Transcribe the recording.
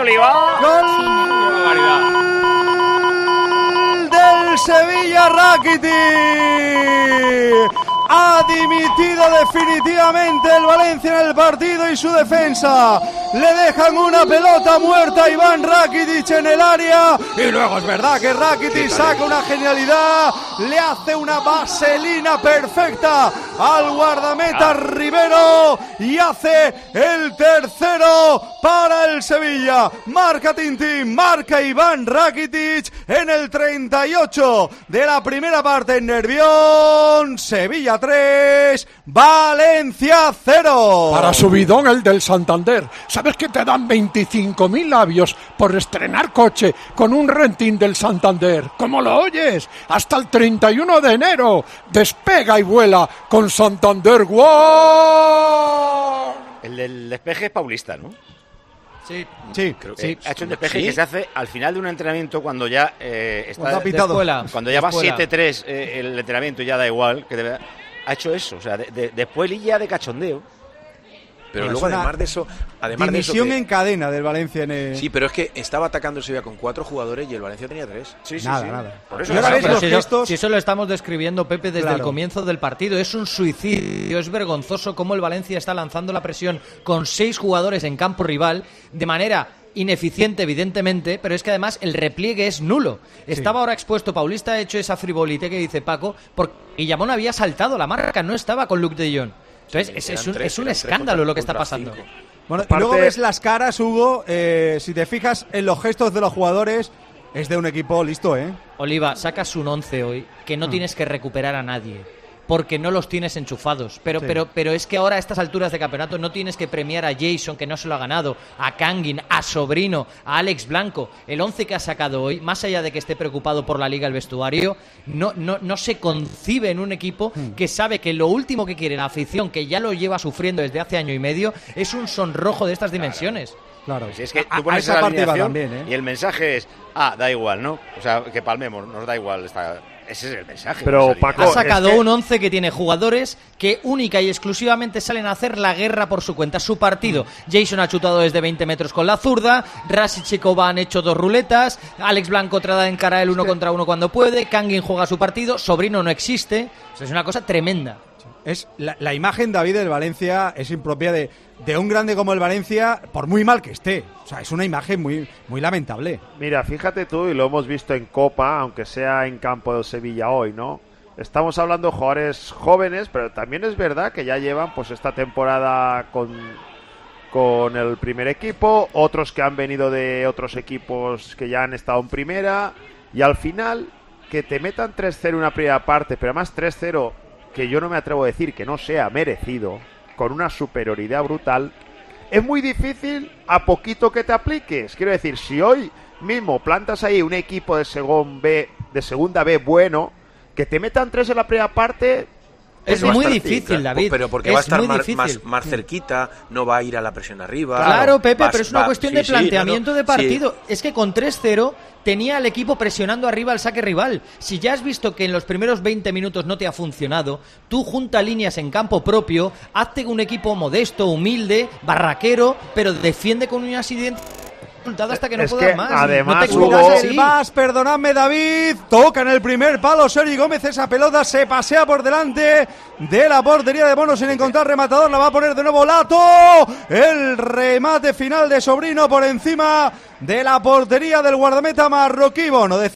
Oliva. ¡Gol del Sevilla, Rakitic! Ha dimitido definitivamente el Valencia en el partido y su defensa. Le dejan una pelota muerta a Iván Rakitic en el área. Y luego es verdad que Rakitic saca una genialidad. Le hace una vaselina perfecta al guardameta Rivero. Y hace el tercero para el Sevilla. Marca Tintín, marca Iván Rakitic en el 38 de la primera parte en Nervión. Sevilla 3, Valencia 0. Para subidón el del Santander. ¿Sabes que te dan 25.000 labios por estrenar coche con un renting del Santander? ¿Cómo lo oyes? Hasta el 31 de enero. Despega y vuela con Santander World. El del despeje es paulista, ¿no? Sí. Creo que ha hecho un despeje que se hace al final de un entrenamiento cuando ya está pitado. Cuando ya va 7-3 el entrenamiento ya da igual que ha hecho eso, o sea, después ya de cachondeo. Pero luego además de eso dimisión en cadena del Valencia en el... Sí, pero es que estaba atacando el Sevilla con 4 jugadores y el Valencia tenía 3. Sí. Nada. Por eso si eso lo estamos describiendo, Pepe, desde el comienzo del partido, es un suicidio, es vergonzoso cómo el Valencia está lanzando la presión con 6 jugadores en campo rival de manera ineficiente, evidentemente, pero es que además el repliegue es nulo. Estaba ahora expuesto, Paulista ha hecho esa frivolité que dice Paco, porque Guillamón había saltado la marca, no estaba con Luke de Jong. Entonces es un escándalo lo que está pasando. Bueno, y luego ves las caras, Hugo, si te fijas en los gestos de los jugadores, es de un equipo listo, ¿eh? Oliva, sacas un 11 hoy que no tienes que recuperar a nadie, porque no los tienes enchufados. Pero es que ahora a estas alturas de campeonato no tienes que premiar a Jason, que no se lo ha ganado, a Kangin, a Sobrino, a Alex Blanco. El 11 que ha sacado hoy, más allá de que esté preocupado por la liga, el vestuario, no se concibe en un equipo que sabe que lo último que quiere la afición, que ya lo lleva sufriendo desde hace año y medio, es un sonrojo de estas dimensiones. Claro. Si es que tú pones esa alineación y el mensaje es, da igual, ¿no? O sea, que palmemos, nos da igual ese es el mensaje. Pero Paco, ha sacado un 11 que tiene jugadores que única y exclusivamente salen a hacer la guerra por su cuenta, su partido. Jason ha chutado desde 20 metros con la zurda, Rasic y Kova han hecho 2 ruletas, Alex Blanco trata de encarar el 1 contra 1 cuando puede, Kangin juega su partido, Sobrino no existe. O sea, es una cosa tremenda. Es la imagen, David, del Valencia es impropia de un grande como el Valencia, por muy mal que esté. O sea, es una imagen muy, muy lamentable. Mira, fíjate tú, y lo hemos visto en Copa, aunque sea en campo del Sevilla hoy, ¿no? Estamos hablando de jugadores jóvenes, pero también es verdad que ya llevan pues esta temporada con el primer equipo, otros que han venido de otros equipos que ya han estado en primera, y al final que te metan 3-0 una primera parte, pero además 3-0 que yo no me atrevo a decir que no sea merecido, con una superioridad brutal, es muy difícil a poquito que te apliques. Quiero decir, si hoy mismo plantas ahí un equipo de segunda B bueno, que te metan 3 en la primera parte... Es muy difícil, David. Pero porque va a estar más cerquita, no va a ir a la presión arriba. Claro, Pepe, pero es una cuestión de planteamiento de partido. Sí. Es que con 3-0 tenía al equipo presionando arriba al saque rival. Si ya has visto que en los primeros 20 minutos no te ha funcionado, tú junta líneas en campo propio, hazte un equipo modesto, humilde, barraquero, pero defiende con unas hasta que no puedas más. Además, no te más, perdonadme, David, toca en el primer palo Sergi Gómez, esa pelota se pasea por delante de la portería de Bono sin encontrar rematador, la va a poner de nuevo Lato, el remate final de Sobrino por encima de la portería del guardameta marroquí. Bono